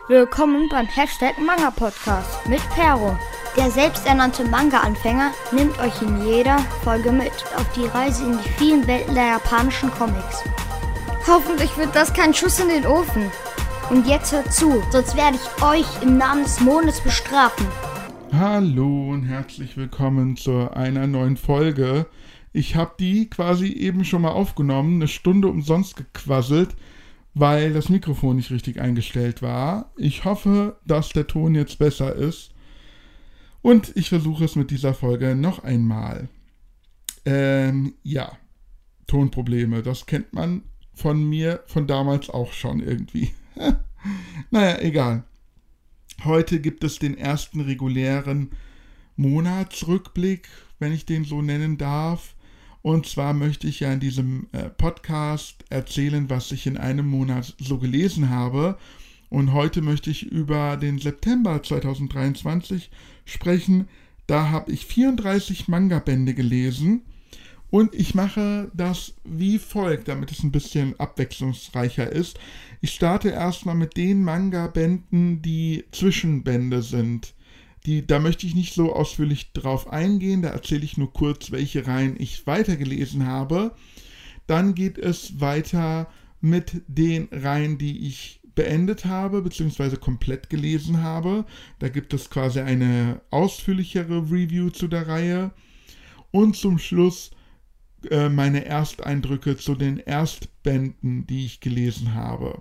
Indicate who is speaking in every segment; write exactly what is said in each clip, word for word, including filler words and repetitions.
Speaker 1: Willkommen beim Hashtag Manga Podcast mit Pero. Der selbsternannte Manga-Anfänger nimmt euch in jeder Folge mit auf die Reise in die vielen Welten der japanischen Comics. Hoffentlich wird das kein Schuss in den Ofen. Und jetzt hört zu, sonst werde ich euch im Namen des Mondes bestrafen.
Speaker 2: Hallo und herzlich willkommen zu einer neuen Folge. Ich habe die quasi eben schon mal aufgenommen, eine Stunde umsonst gequasselt, weil das Mikrofon nicht richtig eingestellt war. Ich hoffe, dass der Ton jetzt besser ist. Und ich versuche es mit dieser Folge noch einmal. Ähm, ja, Tonprobleme, das kennt man von mir von damals auch schon irgendwie. Naja, egal. Heute gibt es den ersten regulären Monatsrückblick, wenn ich den so nennen darf. Und zwar möchte ich ja in diesem äh, Podcast erzählen, was ich in einem Monat so gelesen habe. Und heute möchte ich über den September zweitausenddreiundzwanzig sprechen. Da habe ich vierunddreißig Manga-Bände gelesen. Und ich mache das wie folgt, damit es ein bisschen abwechslungsreicher ist. Ich starte erstmal mit den Manga-Bänden, die Zwischenbände sind. Die, da möchte ich nicht so ausführlich drauf eingehen, da erzähle ich nur kurz, welche Reihen ich weitergelesen habe. Dann geht es weiter mit den Reihen, die ich beendet habe, beziehungsweise komplett gelesen habe. Da gibt es quasi eine ausführlichere Review zu der Reihe. Und zum Schluss äh, meine Ersteindrücke zu den Erstbänden, die ich gelesen habe.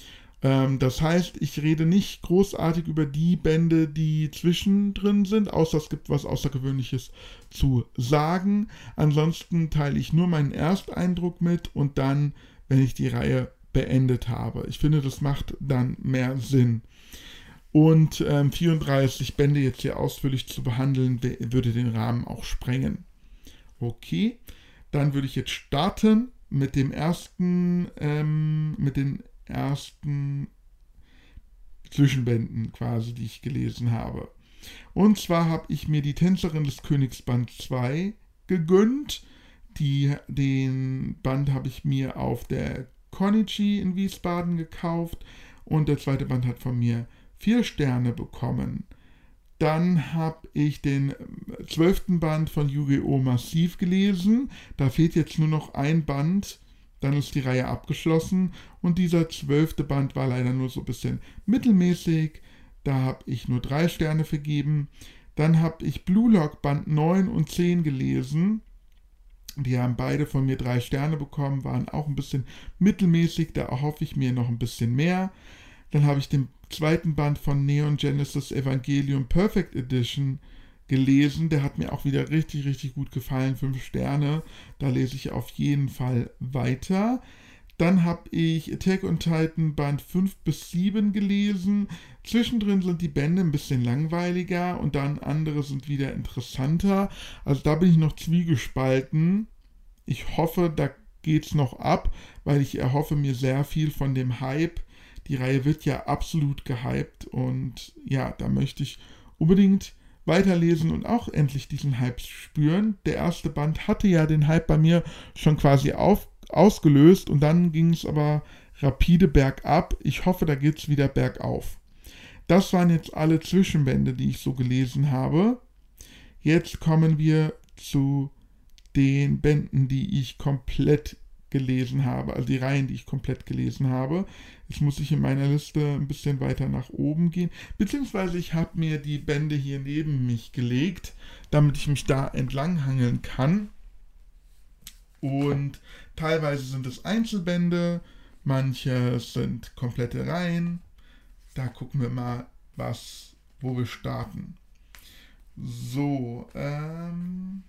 Speaker 2: Das heißt, ich rede nicht großartig über die Bände, die zwischendrin sind, außer es gibt was Außergewöhnliches zu sagen. Ansonsten teile ich nur meinen Ersteindruck mit und dann, wenn ich die Reihe beendet habe. Ich finde, das macht dann mehr Sinn. Und ähm, vierunddreißig Bände jetzt hier ausführlich zu behandeln, würde den Rahmen auch sprengen. Okay, dann würde ich jetzt starten mit dem ersten, ähm, mit den ersten Zwischenbänden quasi, die ich gelesen habe. Und zwar habe ich mir die Tänzerin des Königs Band zwei gegönnt. Die, den Band habe ich mir auf der Konichi in Wiesbaden gekauft und der zweite Band hat von mir vier Sterne bekommen. Dann habe ich den zwölften Band von Yu-Gi-Oh! Massiv gelesen. Da fehlt jetzt nur noch ein Band. Dann ist die Reihe abgeschlossen und dieser zwölfte Band war leider nur so ein bisschen mittelmäßig. Da habe ich nur drei Sterne vergeben. Dann habe ich Blue Lock Band neun und zehn gelesen. Die haben beide von mir drei Sterne bekommen, waren auch ein bisschen mittelmäßig. Da erhoffe ich mir noch ein bisschen mehr. Dann habe ich den zweiten Band von Neon Genesis Evangelion Perfect Edition gelesen, der hat mir auch wieder richtig, richtig gut gefallen, fünf Sterne, da lese ich auf jeden Fall weiter. Dann habe ich Attack on Titan Band fünf bis sieben gelesen, zwischendrin sind die Bände ein bisschen langweiliger und dann andere sind wieder interessanter, also da bin ich noch zwiegespalten. Ich hoffe, da geht's noch ab, weil ich erhoffe mir sehr viel von dem Hype. Die Reihe wird ja absolut gehypt und ja, da möchte ich unbedingt weiterlesen und auch endlich diesen Hype spüren. Der erste Band hatte ja den Hype bei mir schon quasi auf, ausgelöst und dann ging es aber rapide bergab. Ich hoffe, da geht es wieder bergauf. Das waren jetzt alle Zwischenbände, die ich so gelesen habe. Jetzt kommen wir zu den Bänden, die ich komplett gelesen habe, also die Reihen, die ich komplett gelesen habe. Jetzt muss ich in meiner Liste ein bisschen weiter nach oben gehen, beziehungsweise ich habe mir die Bände hier neben mich gelegt, damit ich mich da entlanghangeln kann. Und teilweise sind es Einzelbände, manche sind komplette Reihen. Da gucken wir mal, was, wo wir starten. So, ähm...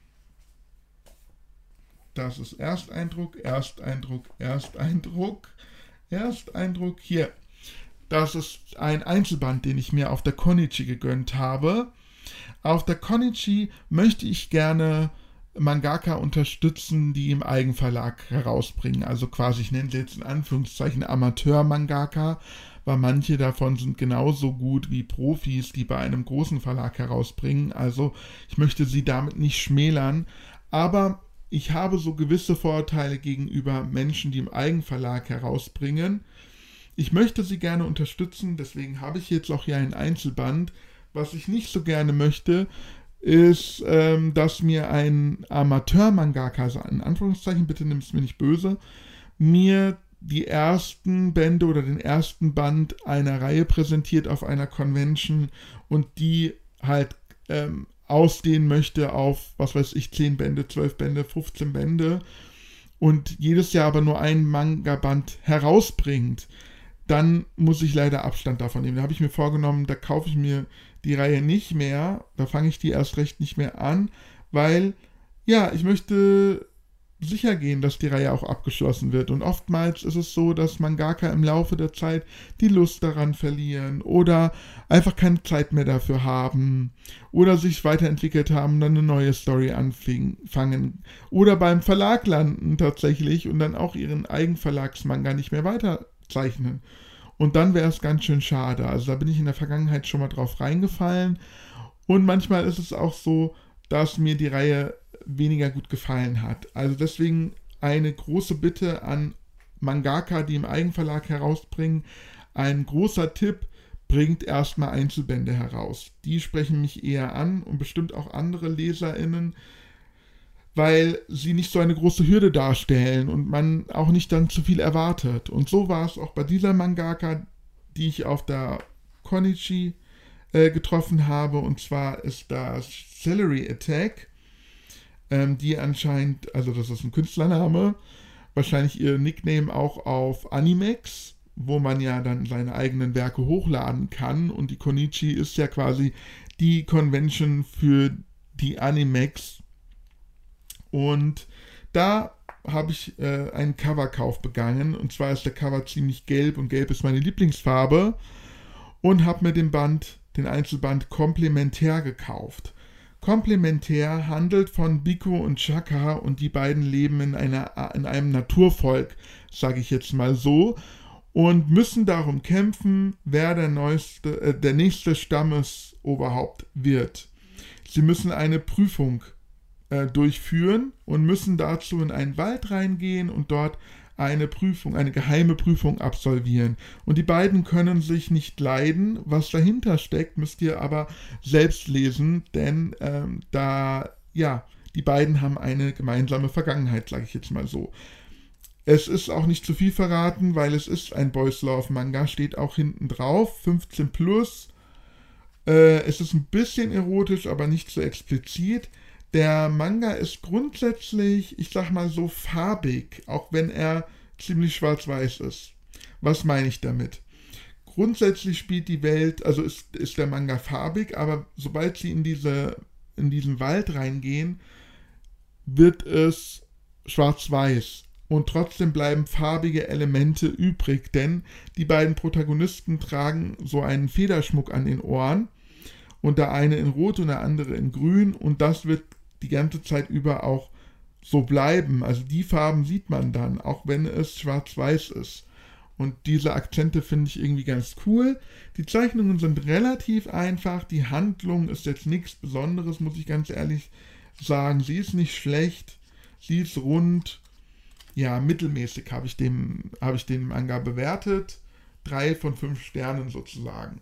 Speaker 2: das ist Ersteindruck, Ersteindruck, Ersteindruck, Ersteindruck. Hier, das ist ein Einzelband, den ich mir auf der Konichi gegönnt habe. Auf der Konichi möchte ich gerne Mangaka unterstützen, die im Eigenverlag herausbringen. Also quasi, ich nenne sie jetzt in Anführungszeichen Amateur-Mangaka, weil manche davon sind genauso gut wie Profis, die bei einem großen Verlag herausbringen. Also ich möchte sie damit nicht schmälern, aber ich habe so gewisse Vorurteile gegenüber Menschen, die im Eigenverlag herausbringen. ich möchte sie gerne unterstützen, deswegen habe ich jetzt auch hier einen Einzelband. Was ich nicht so gerne möchte, ist, ähm, dass mir ein Amateur-Mangaka, also in Anführungszeichen, bitte nimm es mir nicht böse, mir die ersten Bände oder den ersten Band einer Reihe präsentiert auf einer Convention und die halt ähm, ausdehnen möchte auf, was weiß ich, zehn Bände, zwölf Bände, fünfzehn Bände und jedes Jahr aber nur ein Manga-Band herausbringt, dann muss ich leider Abstand davon nehmen. Da habe ich mir vorgenommen, da kaufe ich mir die Reihe nicht mehr, da fange ich die erst recht nicht mehr an, weil, ja, ich möchte sicher gehen, dass die Reihe auch abgeschlossen wird. Und oftmals ist es so, dass Mangaka im Laufe der Zeit die Lust daran verlieren oder einfach keine Zeit mehr dafür haben oder sich weiterentwickelt haben, dann eine neue Story anfangen oder beim Verlag landen tatsächlich und dann auch ihren Eigenverlagsmanga nicht mehr weiterzeichnen. Und dann wäre es ganz schön schade. Also da bin ich in der Vergangenheit schon mal drauf reingefallen. Und manchmal ist es auch so, dass mir die Reihe weniger gut gefallen hat. Also deswegen eine große Bitte an Mangaka, die im Eigenverlag herausbringen. Ein großer Tipp, bringt erstmal Einzelbände heraus. Die sprechen mich eher an und bestimmt auch andere LeserInnen, weil sie nicht so eine große Hürde darstellen und man auch nicht dann zu viel erwartet. Und so war es auch bei dieser Mangaka, die ich auf der Konichi äh, getroffen habe. Und zwar ist das Celery Attack, ähm, die anscheinend, also das ist ein Künstlername, wahrscheinlich ihr Nickname auch auf Animex, wo man ja dann seine eigenen Werke hochladen kann. Und die Konichi ist ja quasi die Convention für die Animex. Und da habe ich äh, einen Coverkauf begangen. Und zwar ist der Cover ziemlich gelb und gelb ist meine Lieblingsfarbe. Und habe mir den Band, den Einzelband Komplementär gekauft. Komplementär handelt von Biko und Chaka und die beiden leben in, einer, in einem Naturvolk, sage ich jetzt mal so, und müssen darum kämpfen, wer der, neueste, äh, der nächste Stammesoberhaupt wird. Sie müssen eine Prüfung äh, durchführen und müssen dazu in einen Wald reingehen und dort eine Prüfung, eine geheime Prüfung absolvieren. Und die beiden können sich nicht leiden. Was dahinter steckt, müsst ihr aber selbst lesen, denn ähm, da, ja, die beiden haben eine gemeinsame Vergangenheit, sage ich jetzt mal so. Es ist auch nicht zu viel verraten, weil es ist ein Boys Love Manga, steht auch hinten drauf, fünfzehn plus. Äh, es ist ein bisschen erotisch, aber nicht so explizit. Der Manga ist grundsätzlich, ich sag mal so, farbig, auch wenn er ziemlich schwarz-weiß ist. Was meine ich damit? Grundsätzlich spielt die Welt, also ist, ist der Manga farbig, aber sobald sie in, diese, in diesen Wald reingehen, wird es schwarz-weiß. Und trotzdem bleiben farbige Elemente übrig, denn die beiden Protagonisten tragen so einen Federschmuck an den Ohren und der eine in Rot und der andere in Grün und das wird die ganze Zeit über auch so bleiben. Also die Farben sieht man dann, auch wenn es schwarz-weiß ist. Und diese Akzente finde ich irgendwie ganz cool. Die Zeichnungen sind relativ einfach, die Handlung ist jetzt nichts Besonderes, muss ich ganz ehrlich sagen. Sie ist nicht schlecht, sie ist rund. Ja, mittelmäßig habe ich, dem, habe ich den Manga bewertet. Drei von fünf Sternen sozusagen.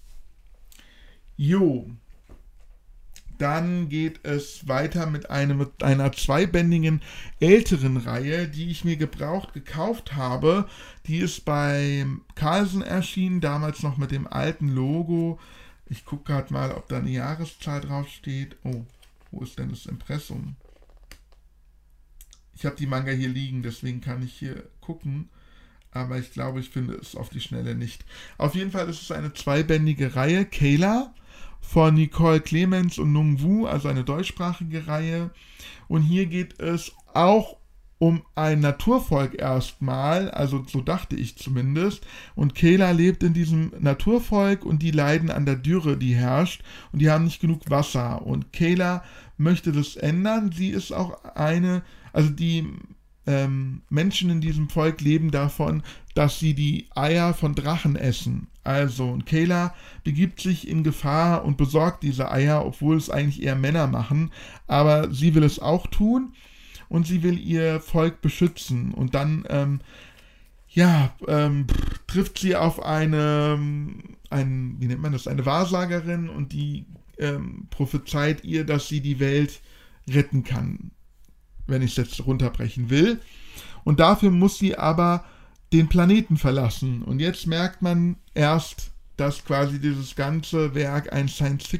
Speaker 2: Jo. Dann geht es weiter mit, einem, mit einer zweibändigen älteren Reihe, die ich mir gebraucht gekauft habe. Die ist bei Carlsen erschienen, damals noch mit dem alten Logo. Ich gucke gerade mal, ob da eine Jahreszahl drauf steht. Oh, wo ist denn das Impressum? Ich habe die Manga hier liegen, deswegen kann ich hier gucken. Aber ich glaube, ich finde es auf die Schnelle nicht. Auf jeden Fall ist es eine zweibändige Reihe, Kayla, von Nicole Clemens und Nung Wu, also eine deutschsprachige Reihe. Und hier geht es auch um ein Naturvolk erstmal, also so dachte ich zumindest. Und Kayla lebt in diesem Naturvolk und die leiden an der Dürre, die herrscht. Und die haben nicht genug Wasser. Und Kayla möchte das ändern. Sie ist auch eine, also die ähm, Menschen in diesem Volk leben davon, dass sie die Eier von Drachen essen. Also, und Kayla begibt sich in Gefahr und besorgt diese Eier, obwohl es eigentlich eher Männer machen. Aber sie will es auch tun und sie will ihr Volk beschützen. Und dann ähm, ja, ähm, trifft sie auf eine, ein, wie nennt man das, eine Wahrsagerin und die ähm, prophezeit ihr, dass sie die Welt retten kann, wenn ich es jetzt runterbrechen will. Und dafür muss sie aber den Planeten verlassen. Und jetzt merkt man erst, dass quasi dieses ganze Werk ein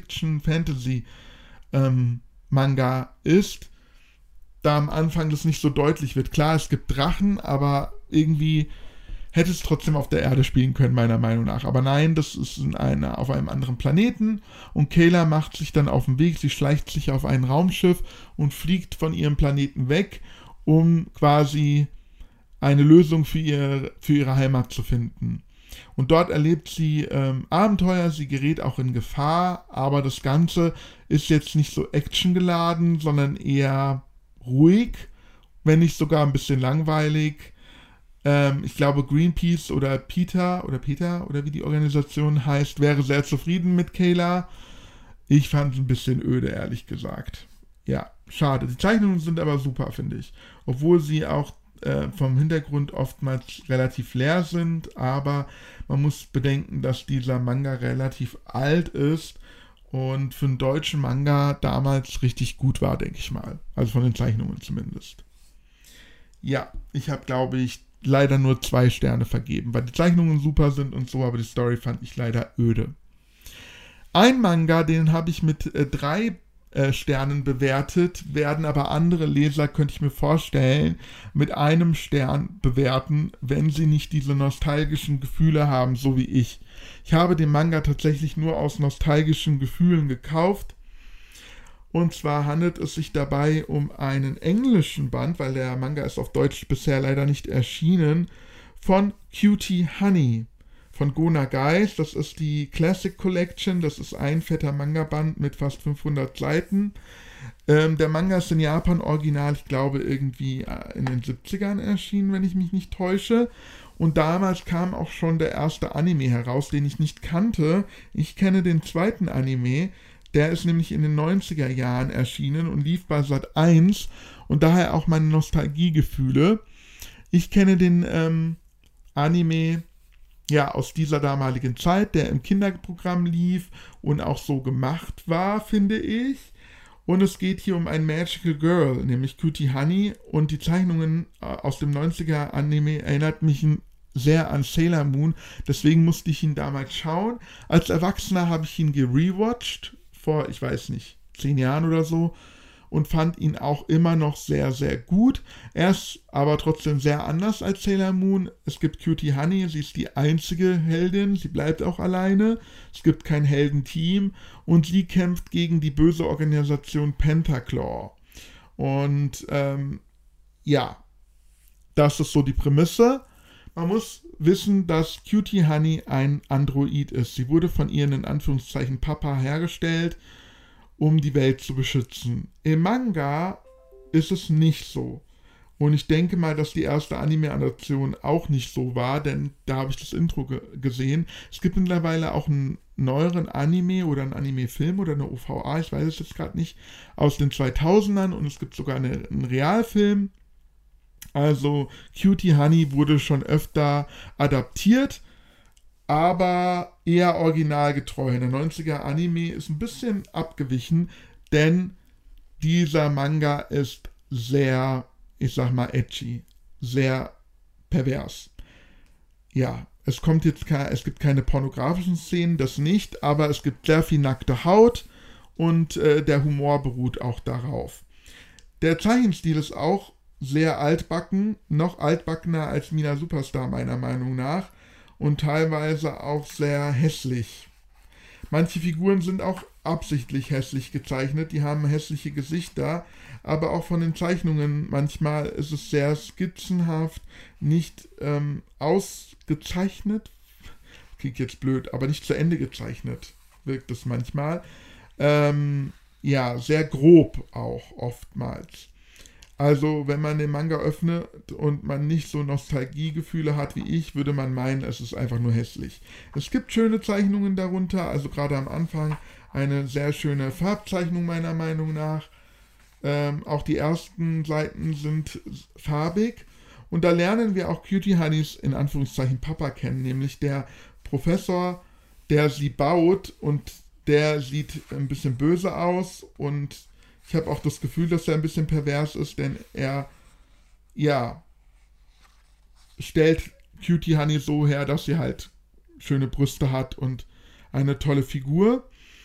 Speaker 2: Science-Fiction-Fantasy-Manga ähm, ist, da am Anfang das nicht so deutlich wird. Klar, es gibt Drachen, aber irgendwie hätte es trotzdem auf der Erde spielen können, meiner Meinung nach. Aber nein, das ist in einer, auf einem anderen Planeten und Kayla macht sich dann auf den Weg, sie schleicht sich auf ein Raumschiff und fliegt von ihrem Planeten weg, um quasi eine Lösung für, ihr, für ihre Heimat zu finden. Und dort erlebt sie ähm, Abenteuer, sie gerät auch in Gefahr, aber das Ganze ist jetzt nicht so actiongeladen, sondern eher ruhig, wenn nicht sogar ein bisschen langweilig. Ähm, ich glaube, Greenpeace oder PETA oder PETA oder wie die Organisation heißt, wäre sehr zufrieden mit Kayla. Ich fand es ein bisschen öde, ehrlich gesagt. Ja, schade. Die Zeichnungen sind aber super, finde ich. Obwohl sie auch äh, vom Hintergrund oftmals relativ leer sind, aber man muss bedenken, dass dieser Manga relativ alt ist und für einen deutschen Manga damals richtig gut war, denke ich mal. Also von den Zeichnungen zumindest. Ja, ich habe, glaube ich, leider nur zwei Sterne vergeben, weil die Zeichnungen super sind und so, aber die Story fand ich leider öde. Ein Manga, den habe ich mit äh, drei äh, Sternen bewertet, werden aber andere Leser, könnte ich mir vorstellen, mit einem Stern bewerten, wenn sie nicht diese nostalgischen Gefühle haben, so wie ich. Ich habe den Manga tatsächlich nur aus nostalgischen Gefühlen gekauft. Und zwar handelt es sich dabei um einen englischen Band, weil der Manga ist auf Deutsch bisher leider nicht erschienen, von Cutie Honey von Go Nagai. Das ist die Classic Collection, das ist ein fetter Manga-Band mit fast fünfhundert Seiten. Ähm, der Manga ist in Japan original, ich glaube irgendwie in den siebzigern erschienen, wenn ich mich nicht täusche. Und damals kam auch schon der erste Anime heraus, den ich nicht kannte. Ich kenne den zweiten Anime. Der ist nämlich in den neunziger Jahren erschienen und lief bei Sat eins und daher auch meine Nostalgiegefühle. Ich kenne den ähm, Anime ja aus dieser damaligen Zeit, der im Kinderprogramm lief und auch so gemacht war, finde ich. Und es geht hier um ein Magical Girl, nämlich Cutie Honey, und die Zeichnungen äh, aus dem neunziger Anime erinnert mich sehr an Sailor Moon, deswegen musste ich ihn damals schauen. Als Erwachsener habe ich ihn gerewatcht, vor, ich weiß nicht, zehn Jahren oder so, und fand ihn auch immer noch sehr, sehr gut. Er ist aber trotzdem sehr anders als Sailor Moon. Es gibt Cutie Honey, sie ist die einzige Heldin, sie bleibt auch alleine. Es gibt kein Heldenteam und sie kämpft gegen die böse Organisation Pentaclaw. Und ähm, ja, das ist so die Prämisse. Man muss wissen, dass Cutie Honey ein Android ist. Sie wurde von ihren in Anführungszeichen Papa hergestellt, um die Welt zu beschützen. Im Manga ist es nicht so. Und ich denke mal, dass die erste Anime-Adaption auch nicht so war, denn da habe ich das Intro ge- gesehen. Es gibt mittlerweile auch einen neueren Anime oder einen Anime-Film oder eine O V A, ich weiß es jetzt gerade nicht, aus den zweitausendern und es gibt sogar eine, einen Realfilm. Also Cutie Honey wurde schon öfter adaptiert, aber eher originalgetreu. Der neunziger Anime ist ein bisschen abgewichen, denn dieser Manga ist sehr, ich sag mal, edgy, sehr pervers. Ja, es kommt jetzt ke- es gibt keine pornografischen Szenen, das nicht, aber es gibt sehr viel nackte Haut und äh, der Humor beruht auch darauf. Der Zeichenstil ist auch sehr altbacken, noch altbackener als Mina Superstar meiner Meinung nach und teilweise auch sehr hässlich. Manche Figuren sind auch absichtlich hässlich gezeichnet, die haben hässliche Gesichter, aber auch von den Zeichnungen manchmal ist es sehr skizzenhaft, nicht ähm, ausgezeichnet, klingt jetzt blöd, aber nicht zu Ende gezeichnet, wirkt es manchmal. Ähm, ja, sehr grob auch oftmals. Also, wenn man den Manga öffnet und man nicht so Nostalgiegefühle hat wie ich, würde man meinen, es ist einfach nur hässlich. Es gibt schöne Zeichnungen darunter, also gerade am Anfang eine sehr schöne Farbzeichnung meiner Meinung nach. Ähm, auch die ersten Seiten sind farbig Und da lernen wir auch Cutie Honeys in Anführungszeichen Papa kennen, nämlich der Professor, der sie baut, und der sieht ein bisschen böse aus, und ich habe auch das Gefühl, dass er ein bisschen pervers ist, denn er, ja, stellt Cutie Honey so her, dass sie halt schöne Brüste hat und eine tolle Figur.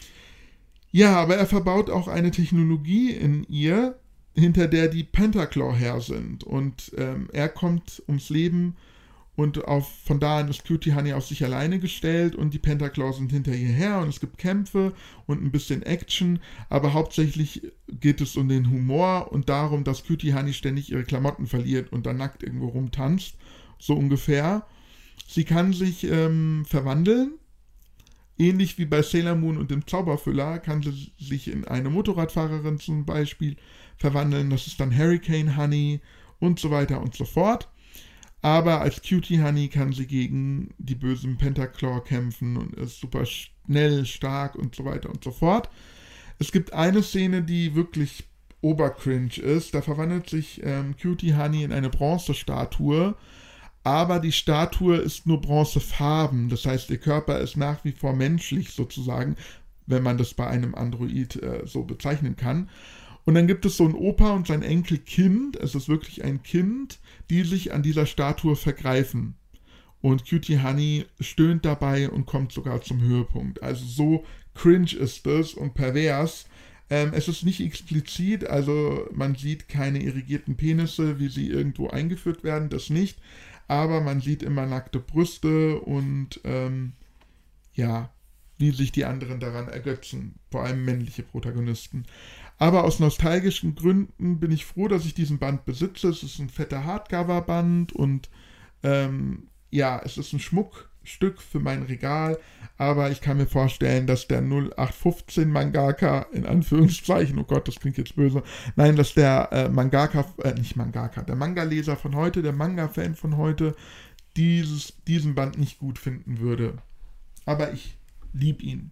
Speaker 2: Ja, aber er verbaut auch eine Technologie in ihr, hinter der die Pentaclaw her sind. Und ähm, er kommt ums Leben, und auf, von da an ist Cutie Honey auf sich alleine gestellt, und die Pentaclaw sind hinter ihr her, und es gibt Kämpfe und ein bisschen Action, aber hauptsächlich geht es um den Humor und darum, dass Cutie Honey ständig ihre Klamotten verliert und dann nackt irgendwo rumtanzt, so ungefähr. Sie kann sich ähm, verwandeln, ähnlich wie bei Sailor Moon und dem Zauberfüller kann sie sich in eine Motorradfahrerin zum Beispiel verwandeln, das ist dann Hurricane Honey und so weiter und so fort. Aber als Cutie Honey kann sie gegen die bösen Pentaclaw kämpfen und ist super schnell, stark und so weiter und so fort. Es gibt eine Szene, die wirklich obercringe ist. Da verwandelt sich ähm, Cutie Honey in eine Bronzestatue, aber die Statue ist nur bronzefarben. Das heißt, ihr Körper ist nach wie vor menschlich sozusagen, wenn man das bei einem Android äh, so bezeichnen kann. Und dann gibt es so einen Opa und sein Enkelkind, es ist wirklich ein Kind, die sich an dieser Statue vergreifen. Und Cutie Honey stöhnt dabei und kommt sogar zum Höhepunkt. Also so cringe ist es und pervers. Ähm, es ist nicht explizit, also man sieht keine irrigierten Penisse, wie sie irgendwo eingeführt werden, das nicht. Aber man sieht immer nackte Brüste und ähm, ja, wie sich die anderen daran ergötzen, vor allem männliche Protagonisten. Aber aus nostalgischen Gründen bin ich froh, dass ich diesen Band besitze. Es ist ein fetter Hardcover-Band und ähm, ja, es ist ein Schmuckstück für mein Regal, aber ich kann mir vorstellen, dass der null acht fünfzehn Mangaka, in Anführungszeichen, oh Gott, das klingt jetzt böse, nein, dass der äh, Mangaka, äh, nicht Mangaka, der Manga-Leser von heute, der Manga-Fan von heute, dieses, diesen Band nicht gut finden würde. Aber ich liebe ihn.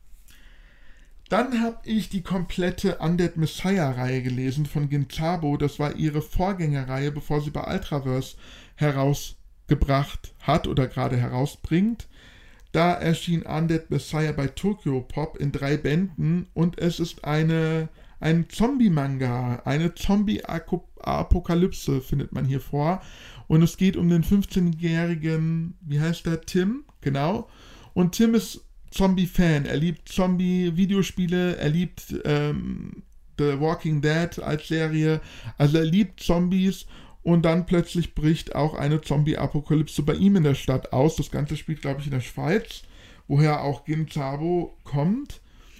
Speaker 2: Dann habe ich die komplette Undead Messiah-Reihe gelesen von Gintabo. Das war ihre Vorgängerreihe, bevor sie bei Ultraverse herausgebracht hat oder gerade herausbringt. Da erschien Undead Messiah bei Tokyopop in drei Bänden und es ist eine, ein Zombie-Manga, eine Zombie-Apokalypse findet man hier vor. Und es geht um den fünfzehnjährigen, wie heißt der, Tim? Genau. Und Tim ist Zombie-Fan, er liebt Zombie-Videospiele, er liebt ähm, The Walking Dead als Serie, also er liebt Zombies, und dann plötzlich bricht auch eine Zombie-Apokalypse bei ihm in der Stadt aus. Das Ganze spielt, glaube ich, in der Schweiz, woher auch Gintabo kommt,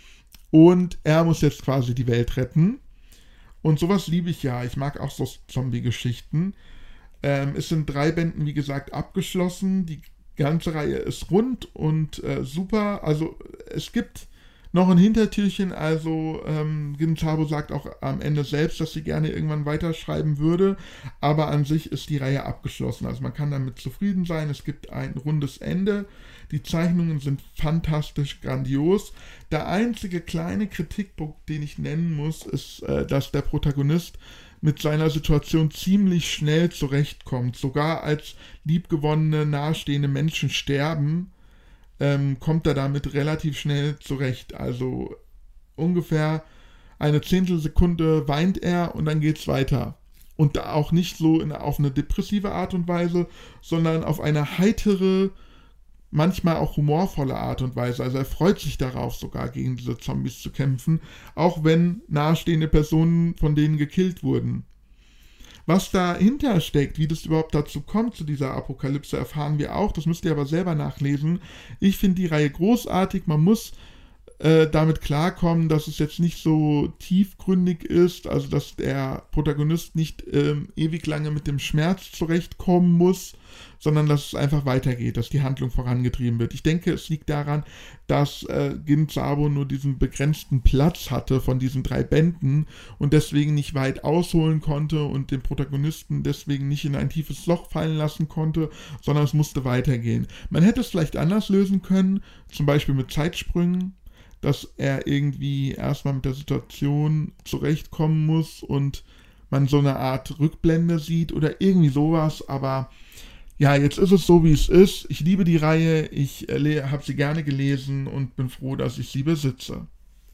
Speaker 2: und er muss jetzt quasi die Welt retten, und sowas liebe ich ja, ich mag auch so Zombie-Geschichten. Ähm, es sind drei Bänden, wie gesagt, abgeschlossen, die Die ganze Reihe ist rund und äh, super. Also es gibt noch ein Hintertürchen. Also ähm, Gintabo sagt auch am Ende selbst, dass sie gerne irgendwann weiterschreiben würde. Aber an sich ist die Reihe abgeschlossen. Also man kann damit zufrieden sein. Es gibt ein rundes Ende. Die Zeichnungen sind fantastisch grandios. Der einzige kleine Kritikpunkt, den ich nennen muss, ist, äh, dass der Protagonist mit seiner Situation ziemlich schnell zurechtkommt. Sogar als liebgewonnene, nahestehende Menschen sterben, ähm, kommt er damit relativ schnell zurecht. Also ungefähr eine Zehntelsekunde weint er und dann geht's weiter. Und auch nicht so in, auf eine depressive Art und Weise, sondern auf eine heitere, manchmal auch humorvolle Art und Weise. Also er freut sich darauf, sogar gegen diese Zombies zu kämpfen, auch wenn nahestehende Personen von denen gekillt wurden. Was dahinter steckt, wie das überhaupt dazu kommt, zu dieser Apokalypse, erfahren wir auch. Das müsst ihr aber selber nachlesen. Ich finde die Reihe großartig. Man muss äh, damit klarkommen, dass es jetzt nicht so tiefgründig ist, also dass der Protagonist nicht ähm, ewig lange mit dem Schmerz zurechtkommen muss, sondern dass es einfach weitergeht, dass die Handlung vorangetrieben wird. Ich denke, es liegt daran, dass äh, Gintabo nur diesen begrenzten Platz hatte von diesen drei Bänden und deswegen nicht weit ausholen konnte und den Protagonisten deswegen nicht in ein tiefes Loch fallen lassen konnte, sondern es musste weitergehen. Man hätte es vielleicht anders lösen können, zum Beispiel mit Zeitsprüngen, dass er irgendwie erstmal mit der Situation zurechtkommen muss und man so eine Art Rückblende sieht oder irgendwie sowas, aber ja, jetzt ist es so, wie es ist. Ich liebe die Reihe, ich äh, habe sie gerne gelesen und bin froh, dass ich sie besitze.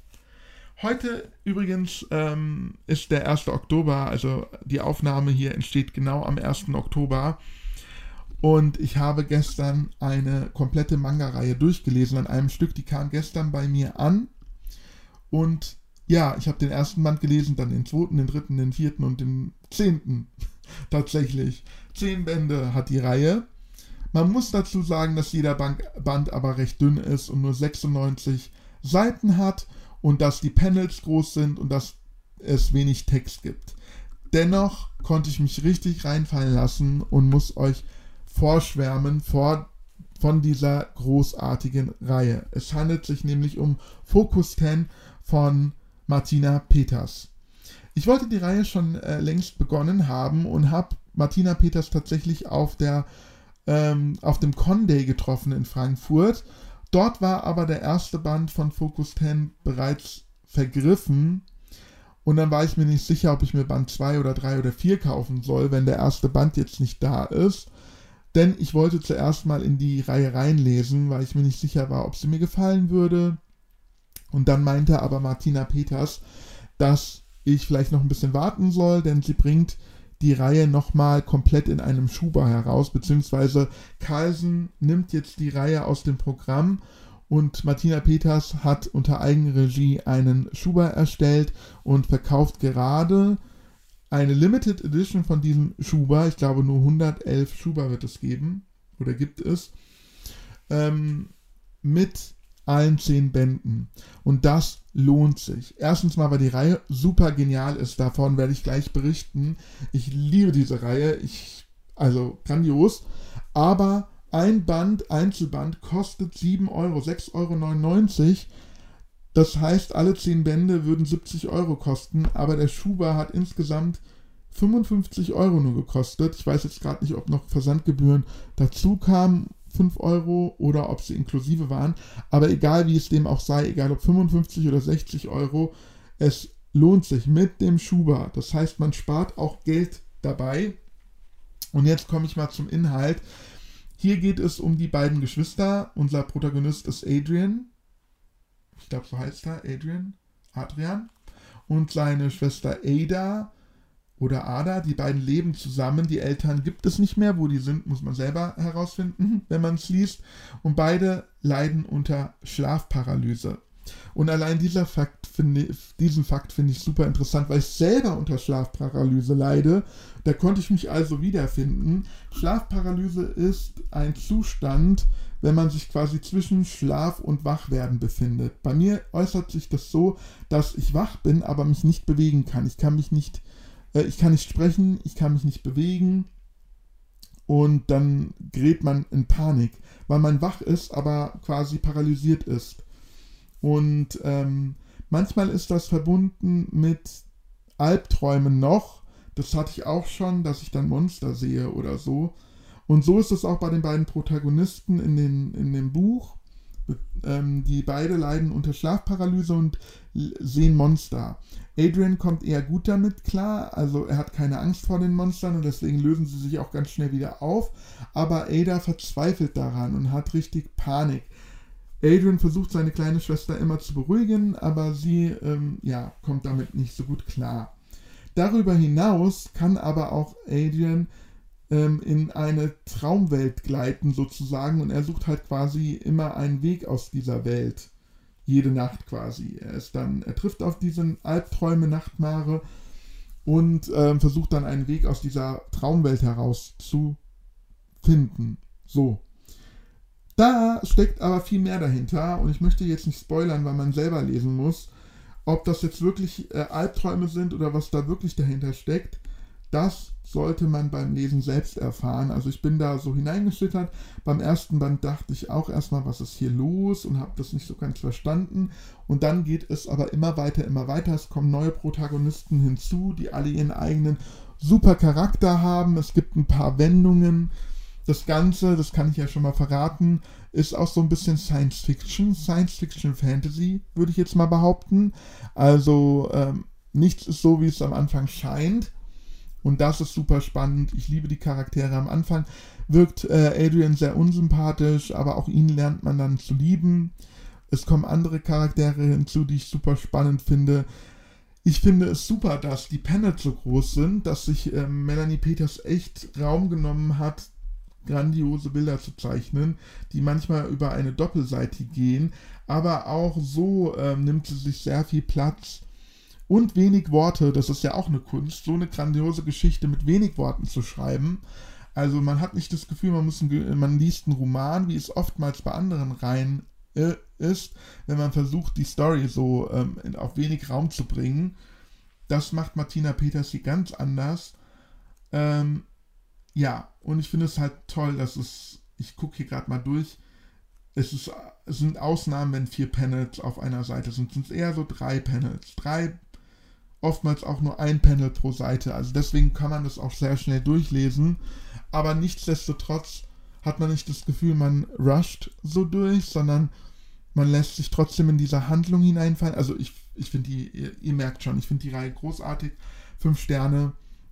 Speaker 2: Heute übrigens ähm, ist der erste Oktober, also die Aufnahme hier entsteht genau am ersten Oktober. Und ich habe gestern eine komplette Manga-Reihe durchgelesen an einem Stück, die kam gestern bei mir an. Und ja, ich habe den ersten Band gelesen, dann den zweiten, den dritten, den vierten und den zehnten. Tatsächlich. Zehn Bände hat die Reihe. Man muss dazu sagen, dass jeder Band aber recht dünn ist und nur sechsundneunzig Seiten hat und dass die Panels groß sind und dass es wenig Text gibt. Dennoch konnte ich mich richtig reinfallen lassen und muss euch vorschwärmen vor, von dieser großartigen Reihe. Es handelt sich nämlich um Focus zehn von Martina Peters. Ich wollte die Reihe schon äh, längst begonnen haben und habe Martina Peters tatsächlich auf, der, ähm, auf dem Con-Day getroffen in Frankfurt. Dort war aber der erste Band von Focus zehn bereits vergriffen und dann war ich mir nicht sicher, ob ich mir Band zwei oder drei oder vier kaufen soll, wenn der erste Band jetzt nicht da ist. Denn ich wollte zuerst mal in die Reihe reinlesen, weil ich mir nicht sicher war, ob sie mir gefallen würde. Und dann meinte aber Martina Peters, dass ich vielleicht noch ein bisschen warten soll, denn sie bringt die Reihe nochmal komplett in einem Schuber heraus, beziehungsweise Carlsen nimmt jetzt die Reihe aus dem Programm und Martina Peters hat unter Eigenregie einen Schuber erstellt und verkauft gerade eine Limited Edition von diesem Schuber. Ich glaube, nur hundertelf Schuber wird es geben, oder gibt es, ähm, mit allen zehn Bänden. Und das lohnt sich. Erstens mal, weil die Reihe super genial ist. Davon werde ich gleich berichten. Ich liebe diese Reihe. Ich, also grandios. Aber ein Band, Einzelband, kostet sieben Euro, sechs Euro neunundneunzig. Das heißt, alle zehn Bände würden siebzig Euro kosten. Aber der Schuber hat insgesamt fünfundfünfzig Euro nur gekostet. Ich weiß jetzt gerade nicht, ob noch Versandgebühren dazu kamen. fünf Euro oder ob sie inklusive waren, aber egal wie es dem auch sei, egal ob fünfundfünfzig oder sechzig Euro, es lohnt sich mit dem Schuber. Das heißt, man spart auch Geld dabei. Und jetzt komme ich mal zum Inhalt. Hier geht es um die beiden Geschwister. Unser Protagonist ist Adrian. Ich glaube, so heißt er, Adrian. Adrian. Und seine Schwester Ada. Oder Ada, die beiden leben zusammen, die Eltern gibt es nicht mehr, wo die sind, muss man selber herausfinden, wenn man es liest. Und beide leiden unter Schlafparalyse. Und allein dieser Fakt finde, diesen Fakt finde ich super interessant, weil ich selber unter Schlafparalyse leide. Da konnte ich mich also wiederfinden. Schlafparalyse ist ein Zustand, wenn man sich quasi zwischen Schlaf und Wachwerden befindet. Bei mir äußert sich das so, dass ich wach bin, aber mich nicht bewegen kann. Ich kann mich nicht Ich kann nicht sprechen, ich kann mich nicht bewegen und dann gerät man in Panik, weil man wach ist, aber quasi paralysiert ist. Und ähm, manchmal ist das verbunden mit Albträumen noch. Das hatte ich auch schon, dass ich dann Monster sehe oder so. Und so ist es auch bei den beiden Protagonisten in, den, in dem Buch. Ähm, die beide leiden unter Schlafparalyse und sehen Monster. Adrian kommt eher gut damit klar, also er hat keine Angst vor den Monstern und deswegen lösen sie sich auch ganz schnell wieder auf, aber Ada verzweifelt daran und hat richtig Panik. Adrian versucht seine kleine Schwester immer zu beruhigen, aber sie ähm, ja, kommt damit nicht so gut klar. Darüber hinaus kann aber auch Adrian ähm, in eine Traumwelt gleiten sozusagen und er sucht halt quasi immer einen Weg aus dieser Welt. Jede Nacht quasi. Er ist dann, er trifft auf diese Albträume, Nachtmare und äh, versucht dann einen Weg aus dieser Traumwelt heraus zu finden. So. Da steckt aber viel mehr dahinter und ich möchte jetzt nicht spoilern, weil man selber lesen muss, ob das jetzt wirklich äh, Albträume sind oder was da wirklich dahinter steckt. Das sollte man beim Lesen selbst erfahren. Also ich bin da so hineingeschlittert. Beim ersten Band dachte ich auch erstmal, was ist hier los und habe das nicht so ganz verstanden. Und dann geht es aber immer weiter, immer weiter. Es kommen neue Protagonisten hinzu, die alle ihren eigenen super Charakter haben. Es gibt ein paar Wendungen. Das Ganze, das kann ich ja schon mal verraten, ist auch so ein bisschen Science Fiction, Science Fiction Fantasy, würde ich jetzt mal behaupten. Also ähm, nichts ist so, wie es am Anfang scheint. Und das ist super spannend. Ich liebe die Charaktere. Am Anfang wirkt äh, Adrian sehr unsympathisch, aber auch ihn lernt man dann zu lieben. Es kommen andere Charaktere hinzu, die ich super spannend finde. Ich finde es super, dass die Panels so groß sind, dass sich äh, Melanie Peters echt Raum genommen hat, grandiose Bilder zu zeichnen, die manchmal über eine Doppelseite gehen, aber auch so äh, nimmt sie sich sehr viel Platz und wenig Worte. Das ist ja auch eine Kunst, so eine grandiose Geschichte mit wenig Worten zu schreiben. Also man hat nicht das Gefühl, man, muss ein, man liest einen Roman, wie es oftmals bei anderen Reihen äh, ist, wenn man versucht, die Story so ähm, auf wenig Raum zu bringen. Das macht Martina Peters hier ganz anders. Ähm, ja, und ich finde es halt toll, dass es, ich gucke hier gerade mal durch, es, ist, es sind Ausnahmen, wenn vier Panels auf einer Seite sind, sind es eher so drei Panels. Drei, oftmals auch nur ein Panel pro Seite. Also deswegen kann man das auch sehr schnell durchlesen. Aber nichtsdestotrotz hat man nicht das Gefühl, man rusht so durch, sondern man lässt sich trotzdem in diese Handlung hineinfallen. Also ich, ich finde die, ihr, ihr merkt schon, ich finde die Reihe großartig. Fünf Sterne,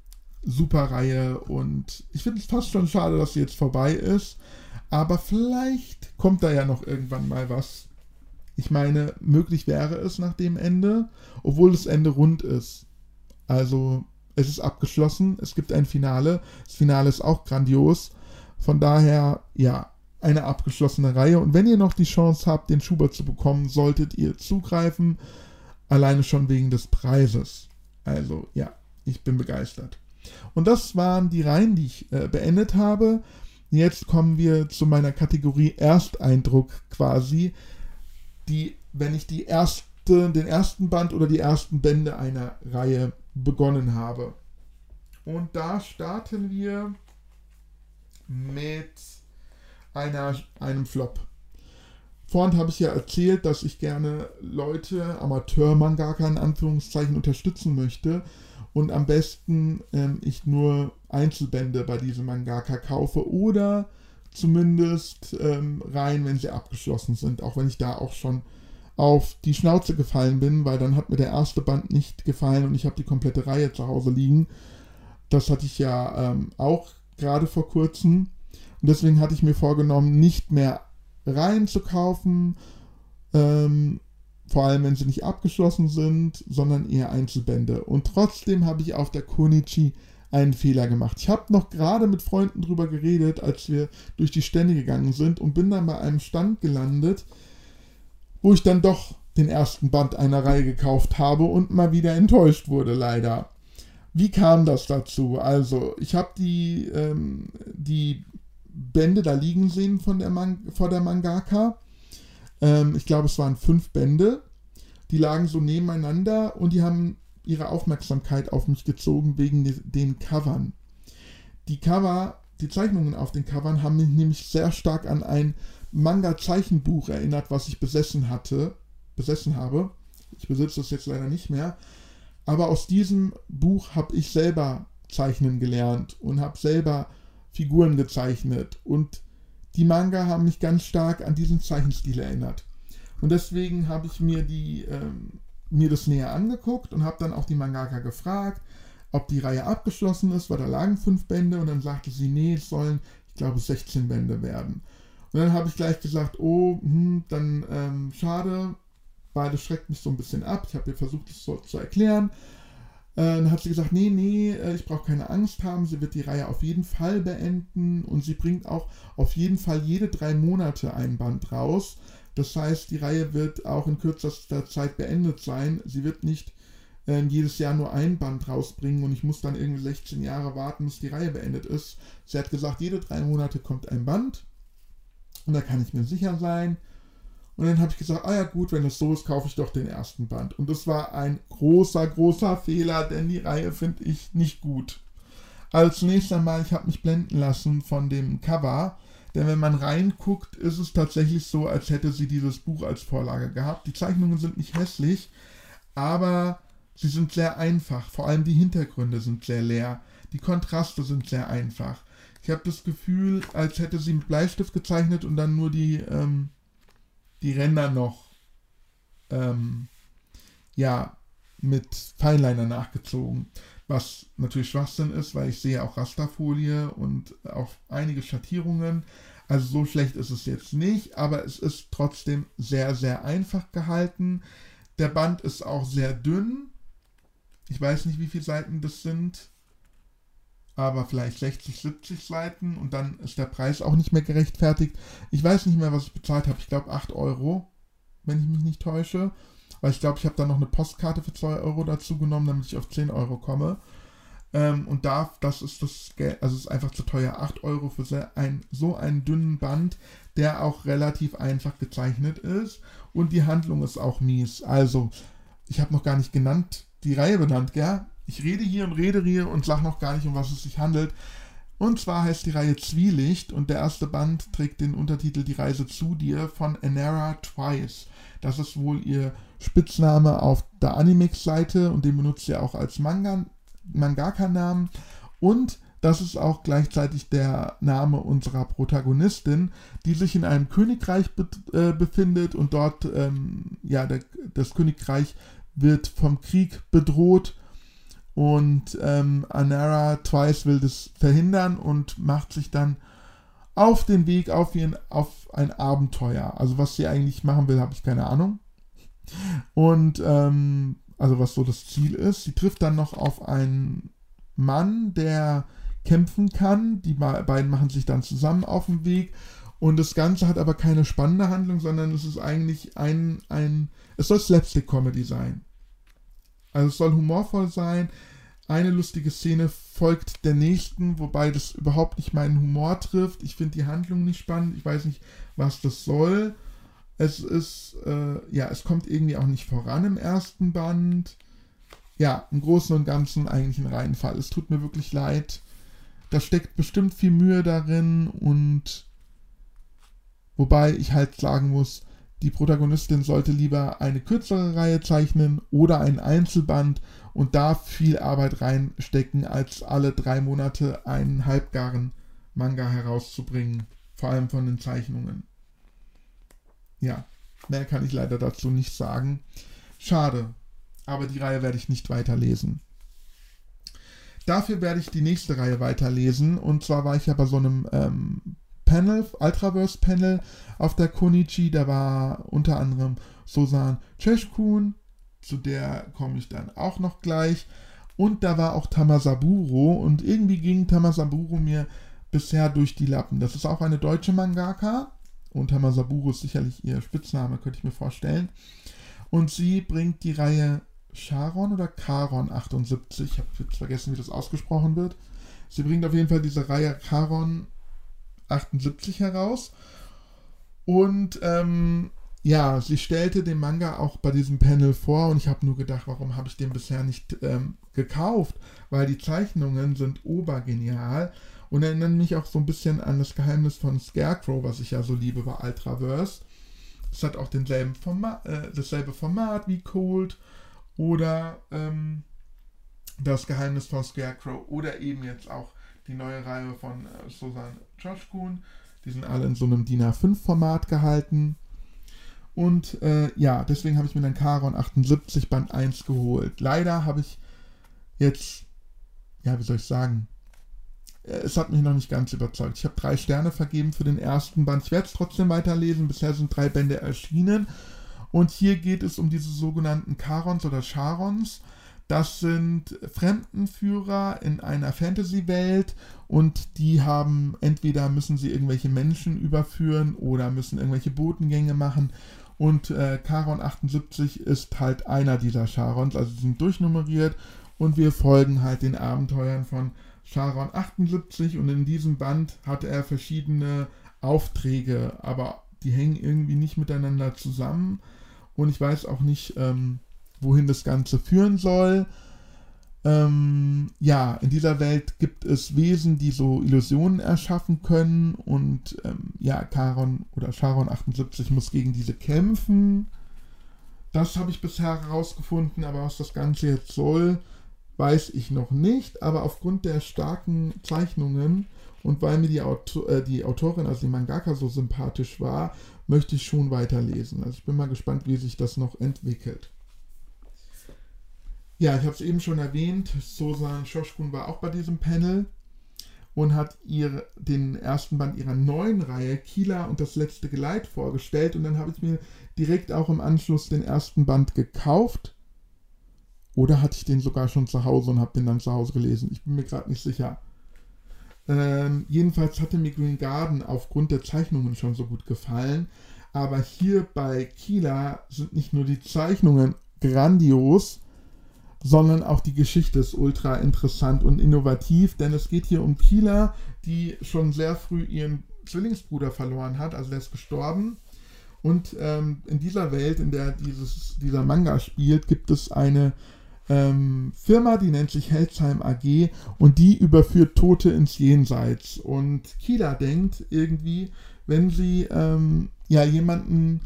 Speaker 2: super Reihe und ich finde es fast schon schade, dass sie jetzt vorbei ist. Aber vielleicht kommt da ja noch irgendwann mal was. Ich meine, möglich wäre es nach dem Ende, obwohl das Ende rund ist. Also es ist abgeschlossen, es gibt ein Finale. Das Finale ist auch grandios. Von daher, ja, eine abgeschlossene Reihe. Und wenn ihr noch die Chance habt, den Schubert zu bekommen, solltet ihr zugreifen. Alleine schon wegen des Preises. Also, ja, ich bin begeistert. Und das waren die Reihen, die ich äh, beendet habe. Jetzt kommen wir zu meiner Kategorie Ersteindruck quasi. Die, wenn ich die erste, den ersten Band oder die ersten Bände einer Reihe begonnen habe. Und da starten wir mit einer, einem Flop. Vorhin habe ich ja erzählt, dass ich gerne Leute, Amateur-Mangaka in Anführungszeichen, unterstützen möchte und am besten ähm, ich nur Einzelbände bei diesem Mangaka kaufe oder zumindest ähm, rein, wenn sie abgeschlossen sind, auch wenn ich da auch schon auf die Schnauze gefallen bin, weil dann hat mir der erste Band nicht gefallen und ich habe die komplette Reihe zu Hause liegen. Das hatte ich ja ähm, auch gerade vor kurzem. Und deswegen hatte ich mir vorgenommen, nicht mehr Reihen zu kaufen, ähm, vor allem wenn sie nicht abgeschlossen sind, sondern eher Einzelbände. Und trotzdem habe ich auf der Konichi einen Fehler gemacht. Ich habe noch gerade mit Freunden drüber geredet, als wir durch die Stände gegangen sind und bin dann bei einem Stand gelandet, wo ich dann doch den ersten Band einer Reihe gekauft habe und mal wieder enttäuscht wurde, leider. Wie kam das dazu? Also, ich habe die, ähm, die Bände da liegen sehen von der Man- vor der Mangaka. Ähm, ich glaube, es waren fünf Bände. Die lagen so nebeneinander und die haben ihre Aufmerksamkeit auf mich gezogen wegen de- den Covern. Die Cover, die Zeichnungen auf den Covern haben mich nämlich sehr stark an ein Manga-Zeichenbuch erinnert, was ich besessen hatte, besessen habe. Ich besitze das jetzt leider nicht mehr. Aber aus diesem Buch habe ich selber zeichnen gelernt und habe selber Figuren gezeichnet. Und die Manga haben mich ganz stark an diesen Zeichenstil erinnert. Und deswegen habe ich mir, die, ähm, mir das näher angeguckt und habe dann auch die Mangaka gefragt, ob die Reihe abgeschlossen ist, weil da lagen fünf Bände und dann sagte sie, nee, es sollen, ich glaube, sechzehn Bände werden. Und dann habe ich gleich gesagt, oh, hm, dann ähm, schade, weil das schreckt mich so ein bisschen ab. Ich habe ihr versucht, das so zu erklären. Äh, dann hat sie gesagt, nee, nee, ich brauche keine Angst haben, sie wird die Reihe auf jeden Fall beenden und sie bringt auch auf jeden Fall jede drei Monate ein Band raus. Das heißt, die Reihe wird auch in kürzester Zeit beendet sein. Sie wird nicht äh, jedes Jahr nur ein Band rausbringen und ich muss dann irgendwie sechzehn Jahre warten, bis die Reihe beendet ist. Sie hat gesagt, jede drei Monate kommt ein Band und da kann ich mir sicher sein. Und dann habe ich gesagt, ah ja gut, wenn es so ist, kaufe ich doch den ersten Band. Und das war ein großer, großer Fehler, denn die Reihe finde ich nicht gut. Also zunächst einmal, ich habe mich blenden lassen von dem Cover, denn wenn man reinguckt, ist es tatsächlich so, als hätte sie dieses Buch als Vorlage gehabt. Die Zeichnungen sind nicht hässlich, aber sie sind sehr einfach. Vor allem die Hintergründe sind sehr leer. Die Kontraste sind sehr einfach. Ich habe das Gefühl, als hätte sie mit Bleistift gezeichnet und dann nur die... Ähm, die Ränder noch ähm, ja, mit Fineliner nachgezogen. was natürlich Schwachsinn ist, weil ich sehe auch Rasterfolie und auch einige Schattierungen. Also so schlecht ist es jetzt nicht, aber es ist trotzdem sehr, sehr einfach gehalten. Der Band ist auch sehr dünn. Ich weiß nicht, wie viele Seiten das sind, aber vielleicht sechzig, siebzig Seiten und dann ist der Preis auch nicht mehr gerechtfertigt. Ich weiß nicht mehr, was ich bezahlt habe. Ich glaube acht Euro, wenn ich mich nicht täusche. Weil ich glaube, ich habe da noch eine Postkarte für zwei Euro dazu genommen, damit ich auf zehn Euro komme. Ähm, und da, das ist das Geld, also es ist einfach zu teuer. acht Euro für sehr ein, so einen dünnen Band, der auch relativ einfach gezeichnet ist. Und die Handlung ist auch mies. Also, ich habe noch gar nicht genannt, die Reihe benannt, gell? Ich rede hier und rede hier und sage noch gar nicht, um was es sich handelt. Und zwar heißt die Reihe Zwielicht und der erste Band trägt den Untertitel Die Reise zu dir von Anara Twice. Das ist wohl ihr Spitzname auf der Animix-Seite und den benutzt sie auch als Manga, Mangaka-Namen. Und das ist auch gleichzeitig der Name unserer Protagonistin, die sich in einem Königreich be äh, befindet und dort, ähm, ja, der, das Königreich wird vom Krieg bedroht. Und ähm, Anara Twice will das verhindern und macht sich dann auf den Weg auf, ihren, auf ein Abenteuer. Also was sie eigentlich machen will, habe ich keine Ahnung. Und ähm, also was so das Ziel ist. Sie trifft dann noch auf einen Mann, der kämpfen kann. Die beiden machen sich dann zusammen auf den Weg. Und das Ganze hat aber keine spannende Handlung, sondern es ist eigentlich ein, ein es soll Slapstick-Comedy sein. Also es soll humorvoll sein. Eine lustige Szene folgt der nächsten, wobei das überhaupt nicht meinen Humor trifft. Ich finde die Handlung nicht spannend. Ich weiß nicht, was das soll. Es ist, äh, ja, es kommt irgendwie auch nicht voran im ersten Band. Ja, im Großen und Ganzen eigentlich ein Reinfall. Es tut mir wirklich leid. Da steckt bestimmt viel Mühe darin und wobei ich halt sagen muss, die Protagonistin sollte lieber eine kürzere Reihe zeichnen oder einen Einzelband und da viel Arbeit reinstecken, als alle drei Monate einen halbgaren Manga herauszubringen, vor allem von den Zeichnungen. Ja, mehr kann ich leider dazu nicht sagen. Schade, aber die Reihe werde ich nicht weiterlesen. Dafür werde ich die nächste Reihe weiterlesen und zwar war ich ja bei so einem ähm, Panel, Ultraverse-Panel auf der Konichi, da war unter anderem Sosan Cheshkun, zu der komme ich dann auch noch gleich, und da war auch Tamasaburo und irgendwie ging Tamasaburo mir bisher durch die Lappen. Das ist auch eine deutsche Mangaka und Tamasaburo ist sicherlich ihr Spitzname, könnte ich mir vorstellen. Und sie bringt die Reihe Charon oder Charon achtundsiebzig, ich habe jetzt vergessen, wie das ausgesprochen wird. Sie bringt auf jeden Fall diese Reihe Charon achtundsiebzig heraus und ähm, ja, sie stellte den Manga auch bei diesem Panel vor und ich habe nur gedacht, warum habe ich den bisher nicht ähm, gekauft, weil die Zeichnungen sind obergenial und erinnern mich auch so ein bisschen an das Geheimnis von Scarecrow, was ich ja so liebe bei Ultraverse. Es hat auch denselben Format, äh, dasselbe Format wie Cold oder ähm, das Geheimnis von Scarecrow oder eben jetzt auch die neue Reihe von äh, Sosan Cheshkun. Die sind alle in so einem D I N A fünf Format gehalten. Und äh, ja, deswegen habe ich mir dann Charon achtundsiebzig Band eins geholt. Leider habe ich jetzt, ja, wie soll ich sagen, äh, es hat mich noch nicht ganz überzeugt. Ich habe drei Sterne vergeben für den ersten Band. Ich werde es trotzdem weiterlesen. Bisher sind drei Bände erschienen. Und hier geht es um diese sogenannten Charons oder Charons. Das sind Fremdenführer in einer Fantasy-Welt und die haben, entweder müssen sie irgendwelche Menschen überführen oder müssen irgendwelche Botengänge machen und äh, Charon achtundsiebzig ist halt einer dieser Charons, also sie sind durchnummeriert und wir folgen halt den Abenteuern von Charon achtundsiebzig und in diesem Band hat er verschiedene Aufträge, aber die hängen irgendwie nicht miteinander zusammen und ich weiß auch nicht, ähm, wohin das Ganze führen soll. Ähm, ja, in dieser Welt gibt es Wesen, die so Illusionen erschaffen können und ähm, ja, Charon oder Charon achtundsiebzig muss gegen diese kämpfen. Das habe ich bisher herausgefunden, aber was das Ganze jetzt soll, weiß ich noch nicht, aber aufgrund der starken Zeichnungen und weil mir die, Auto äh, die Autorin, also die Mangaka, so sympathisch war, möchte ich schon weiterlesen. Also ich bin mal gespannt, wie sich das noch entwickelt. Ja, ich habe es eben schon erwähnt, Sozan Shoshkun war auch bei diesem Panel und hat ihr den ersten Band ihrer neuen Reihe Kila und das letzte Geleit vorgestellt. Und dann habe ich mir direkt auch im Anschluss den ersten Band gekauft. Oder hatte ich den sogar schon zu Hause und habe den dann zu Hause gelesen? Ich bin mir gerade nicht sicher. Ähm, jedenfalls hatte mir Green Garden aufgrund der Zeichnungen schon so gut gefallen. Aber hier bei Kila sind nicht nur die Zeichnungen grandios, sondern auch die Geschichte ist ultra interessant und innovativ, denn es geht hier um Kila, die schon sehr früh ihren Zwillingsbruder verloren hat, also der ist gestorben. Und ähm, in dieser Welt, in der dieses, dieser Manga spielt, gibt es eine ähm, Firma, die nennt sich Helzheim A G und die überführt Tote ins Jenseits. Und Kila denkt irgendwie, wenn sie ähm, ja jemanden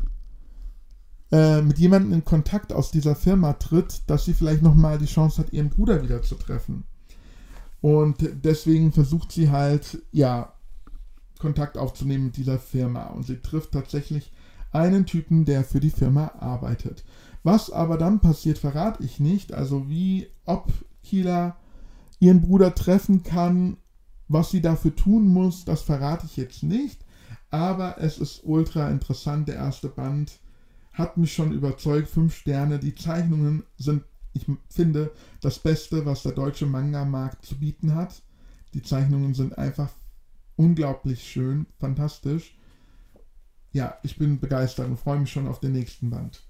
Speaker 2: äh, mit jemandem in Kontakt aus dieser Firma tritt, dass sie vielleicht nochmal die Chance hat, ihren Bruder wieder zu treffen. Und deswegen versucht sie halt, ja, Kontakt aufzunehmen mit dieser Firma. Und sie trifft tatsächlich einen Typen, der für die Firma arbeitet. Was aber dann passiert, verrate ich nicht. Also wie, ob Kila ihren Bruder treffen kann, was sie dafür tun muss, das verrate ich jetzt nicht. Aber es ist ultra interessant. Der erste Band hat mich schon überzeugt. Fünf Sterne. Die Zeichnungen sind, ich finde, das Beste, was der deutsche Manga-Markt zu bieten hat. Die Zeichnungen sind einfach unglaublich schön, fantastisch. Ja, ich bin begeistert und freue mich schon auf den nächsten Band.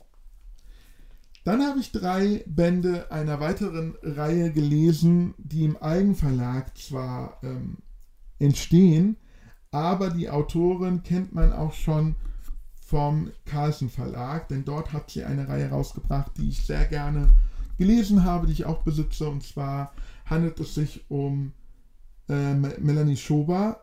Speaker 2: Dann habe ich drei Bände einer weiteren Reihe gelesen, die im Eigenverlag zwar ähm, entstehen, aber die Autorin kennt man auch schon vom Carlsen Verlag, denn dort hat sie eine Reihe rausgebracht, die ich sehr gerne gelesen habe, die ich auch besitze, und zwar handelt es sich um äh, Melanie Schober,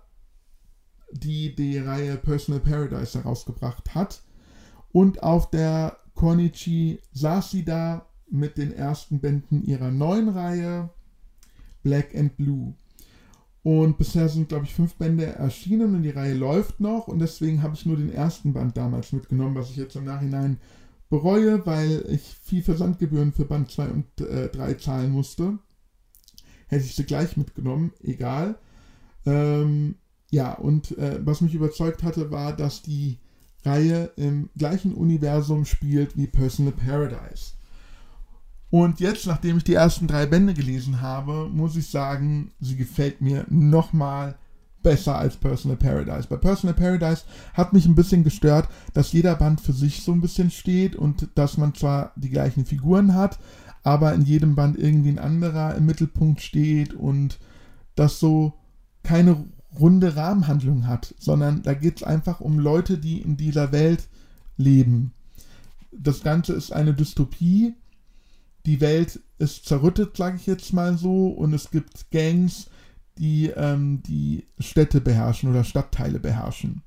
Speaker 2: die die Reihe Personal Paradise herausgebracht hat, und auf der Konichi saß sie da mit den ersten Bänden ihrer neuen Reihe Black and Blue. Und bisher sind, glaube ich, fünf Bände erschienen und die Reihe läuft noch, und deswegen habe ich nur den ersten Band damals mitgenommen, was ich jetzt im Nachhinein bereue, weil ich viel Versandgebühren für Band zwei und drei zahlen musste. Hätte ich sie gleich mitgenommen, egal. Ähm, ja, und äh, was mich überzeugt hatte, war, dass die Reihe im gleichen Universum spielt wie Personal Paradise. Und jetzt, nachdem ich die ersten drei Bände gelesen habe, muss ich sagen, sie gefällt mir nochmal besser als Personal Paradise. Bei Personal Paradise hat mich ein bisschen gestört, dass jeder Band für sich so ein bisschen steht und dass man zwar die gleichen Figuren hat, aber in jedem Band irgendwie ein anderer im Mittelpunkt steht und das so keine runde Rahmenhandlung hat, sondern da geht es einfach um Leute, die in dieser Welt leben. Das Ganze ist eine Dystopie. Die Welt ist zerrüttet, sage ich jetzt mal so, und es gibt Gangs, die ähm, die Städte beherrschen oder Stadtteile beherrschen.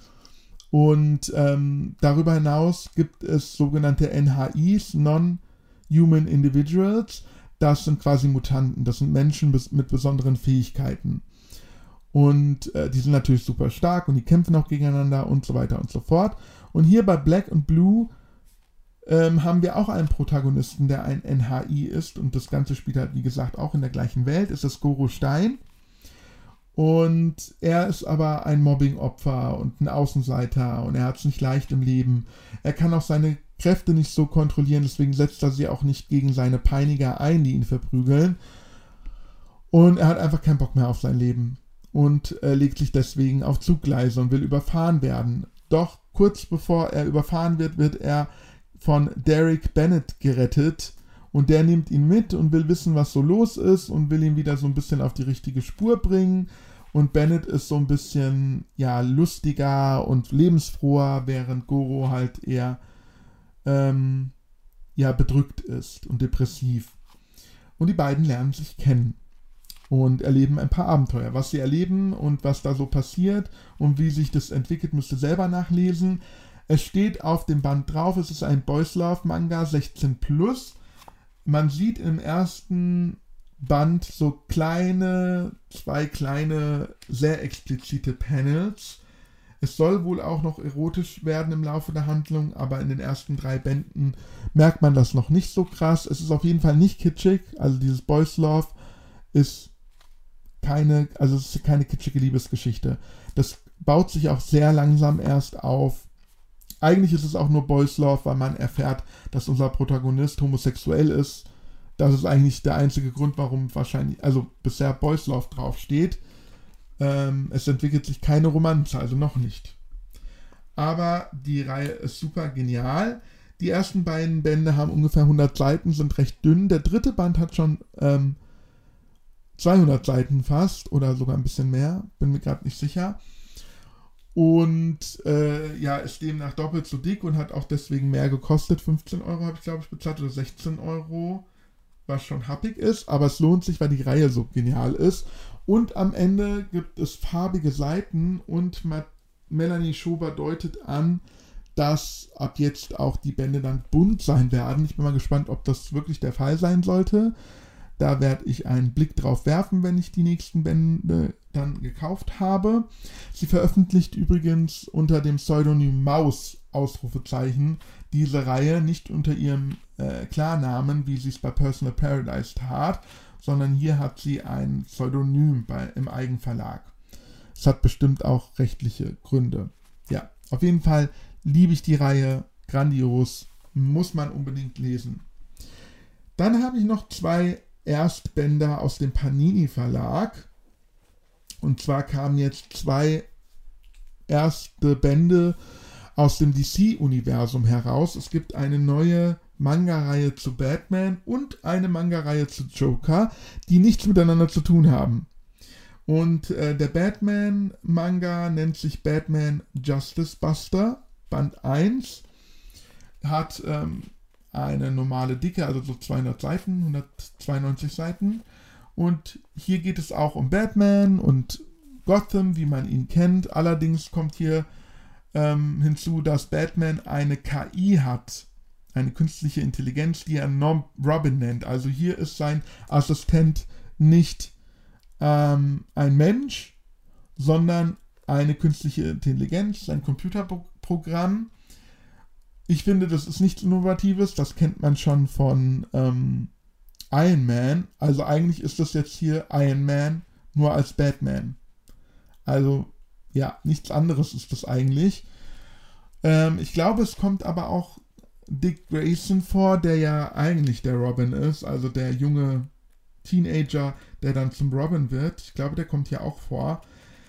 Speaker 2: Und ähm, darüber hinaus gibt es sogenannte N H Is, Non-Human Individuals. Das sind quasi Mutanten, das sind Menschen mit besonderen Fähigkeiten. Und äh, die sind natürlich super stark und die kämpfen auch gegeneinander und so weiter und so fort. Und hier bei Black and Blue ähm, haben wir auch einen Protagonisten, der ein N H I ist, und das Ganze spielt halt, wie gesagt, auch in der gleichen Welt. Es ist Goro Stein, und er ist aber ein Mobbing-Opfer und ein Außenseiter, und er hat es nicht leicht im Leben. Er kann auch seine Kräfte nicht so kontrollieren, deswegen setzt er sie auch nicht gegen seine Peiniger ein, die ihn verprügeln. Und er hat einfach keinen Bock mehr auf sein Leben und äh, legt sich deswegen auf Zuggleise und will überfahren werden. Doch kurz bevor er überfahren wird, wird er von Derek Bennett gerettet, und der nimmt ihn mit und will wissen, was so los ist, und will ihn wieder so ein bisschen auf die richtige Spur bringen. Und Bennett ist so ein bisschen, ja, lustiger und lebensfroher, während Goro halt eher ähm, ja, bedrückt ist und depressiv. Und die beiden lernen sich kennen und erleben ein paar Abenteuer. Was sie erleben und was da so passiert und wie sich das entwickelt, müsst ihr selber nachlesen. Es steht auf dem Band drauf, es ist ein Boys Love Manga, sechzehn plus. Man sieht im ersten Band so kleine, zwei kleine, sehr explizite Panels. Es soll wohl auch noch erotisch werden im Laufe der Handlung, aber in den ersten drei Bänden merkt man das noch nicht so krass. Es ist auf jeden Fall nicht kitschig, also dieses Boys Love ist keine, also es ist keine kitschige Liebesgeschichte. Das baut sich auch sehr langsam erst auf. Eigentlich ist es auch nur Boys Love, weil man erfährt, dass unser Protagonist homosexuell ist. Das ist eigentlich der einzige Grund, warum wahrscheinlich, also bisher Boys Love draufsteht. Ähm, es entwickelt sich keine Romanze, also noch nicht. Aber die Reihe ist super genial. Die ersten beiden Bände haben ungefähr hundert Seiten, sind recht dünn. Der dritte Band hat schon ähm, zweihundert Seiten fast oder sogar ein bisschen mehr, bin mir gerade nicht sicher. Und äh, ja, ist demnach doppelt so dick und hat auch deswegen mehr gekostet. fünfzehn Euro habe ich, glaube ich, bezahlt oder sechzehn Euro, was schon happig ist, aber es lohnt sich, weil die Reihe so genial ist. Und am Ende gibt es farbige Seiten und Ma- Melanie Schober deutet an, dass ab jetzt auch die Bände dann bunt sein werden. Ich bin mal gespannt, ob das wirklich der Fall sein sollte. Da werde ich einen Blick drauf werfen, wenn ich die nächsten Bände dann gekauft habe. Sie veröffentlicht übrigens unter dem Pseudonym Maus, Ausrufezeichen, diese Reihe nicht unter ihrem äh, Klarnamen, wie sie es bei Personal Paradise tat, sondern hier hat sie ein Pseudonym bei, im Eigenverlag. Es hat bestimmt auch rechtliche Gründe. Ja, auf jeden Fall liebe ich die Reihe, grandios, muss man unbedingt lesen. Dann habe ich noch zwei Erstbänder aus dem Panini Verlag. Und zwar kamen jetzt zwei erste Bände aus dem D C-Universum heraus. Es gibt eine neue Manga-Reihe zu Batman und eine Manga-Reihe zu Joker, die nichts miteinander zu tun haben. Und äh, der Batman-Manga nennt sich Batman Justice Buster, Band eins, hat ähm, eine normale Dicke, also so zweihundert Seiten, hundertzweiundneunzig Seiten. Und hier geht es auch um Batman und Gotham, wie man ihn kennt. Allerdings kommt hier ähm, hinzu, dass Batman eine K I hat, eine künstliche Intelligenz, die er Norm Robin nennt. Also hier ist sein Assistent nicht ähm, ein Mensch, sondern eine künstliche Intelligenz, ein Computerprogramm. Ich finde, das ist nichts Innovatives, das kennt man schon von ähm, Iron Man. Also eigentlich ist das jetzt hier Iron Man, nur als Batman. Also, ja, nichts anderes ist das eigentlich. Ähm, ich glaube, es kommt aber auch Dick Grayson vor, der ja eigentlich der Robin ist, also der junge Teenager, der dann zum Robin wird. Ich glaube, der kommt hier auch vor.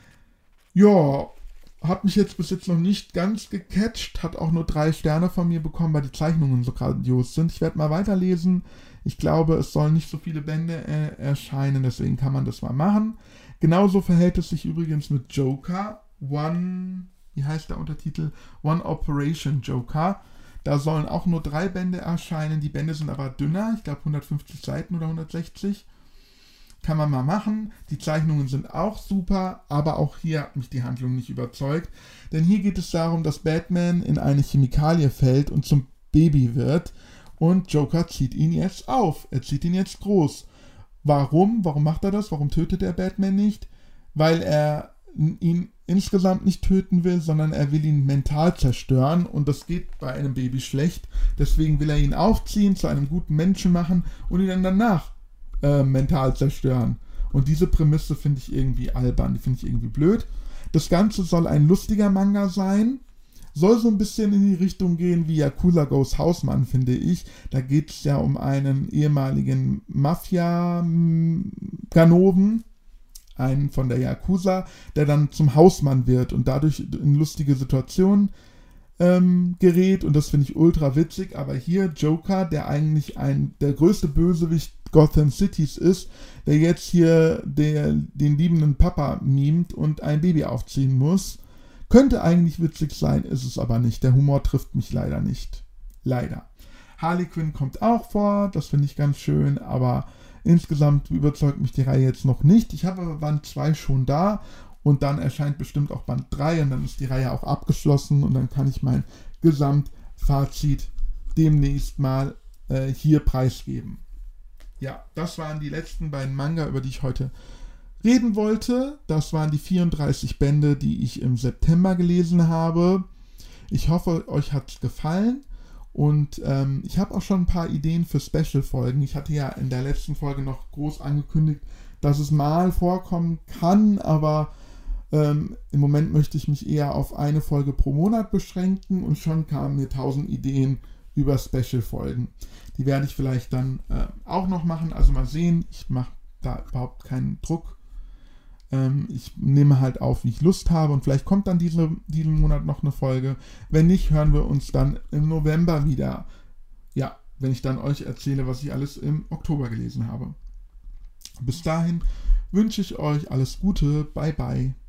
Speaker 2: Ja, hat mich jetzt bis jetzt noch nicht ganz gecatcht, hat auch nur drei Sterne von mir bekommen, weil die Zeichnungen so grandios sind. Ich werde mal weiterlesen. Ich glaube, es sollen nicht so viele Bände äh, erscheinen, deswegen kann man das mal machen. Genauso verhält es sich übrigens mit Joker. One, wie heißt der Untertitel? One Operation Joker. Da sollen auch nur drei Bände erscheinen. Die Bände sind aber dünner, ich glaube hundertfünfzig Seiten oder hundertsechzig. Kann man mal machen. Die Zeichnungen sind auch super, aber auch hier hat mich die Handlung nicht überzeugt. Denn hier geht es darum, dass Batman in eine Chemikalie fällt und zum Baby wird. Und Joker zieht ihn jetzt auf. Er zieht ihn jetzt groß. Warum? Warum macht er das? Warum tötet er Batman nicht? Weil er ihn insgesamt nicht töten will, sondern er will ihn mental zerstören. Und das geht bei einem Baby schlecht. Deswegen will er ihn aufziehen, zu einem guten Menschen machen und ihn dann danach Äh, mental zerstören. Und diese Prämisse finde ich irgendwie albern, die finde ich irgendwie blöd. Das Ganze soll ein lustiger Manga sein, soll so ein bisschen in die Richtung gehen wie Yakuza Goes Hausmann, finde ich. Da geht es ja um einen ehemaligen Mafia-Ganoven, einen von der Yakuza, der dann zum Hausmann wird und dadurch in lustige Situationen ähm, gerät. Und das finde ich ultra witzig. Aber hier Joker, der eigentlich ein, der größte Bösewicht Gotham Cities ist, der jetzt hier der, den liebenden Papa mimt und ein Baby aufziehen muss. Könnte eigentlich witzig sein, ist es aber nicht. Der Humor trifft mich leider nicht. Leider. Harley Quinn kommt auch vor, das finde ich ganz schön, aber insgesamt überzeugt mich die Reihe jetzt noch nicht. Ich habe aber Band zwei schon da und dann erscheint bestimmt auch Band drei und dann ist die Reihe auch abgeschlossen und dann kann ich mein Gesamtfazit demnächst mal äh, hier preisgeben. Ja, das waren die letzten beiden Manga, über die ich heute reden wollte. Das waren die vierunddreißig Bände, die ich im September gelesen habe. Ich hoffe, euch hat es gefallen. Und ähm, ich habe auch schon ein paar Ideen für Special-Folgen. Ich hatte ja in der letzten Folge noch groß angekündigt, dass es mal vorkommen kann, aber ähm, im Moment möchte ich mich eher auf eine Folge pro Monat beschränken und schon kamen mir tausend Ideen über Special-Folgen. Die werde ich vielleicht dann äh, auch noch machen. Also mal sehen, ich mache da überhaupt keinen Druck. Ähm, ich nehme halt auf, wie ich Lust habe und vielleicht kommt dann diese, diesen Monat noch eine Folge. Wenn nicht, hören wir uns dann im November wieder. Ja, wenn ich dann euch erzähle, was ich alles im Oktober gelesen habe. Bis dahin wünsche ich euch alles Gute. Bye, bye.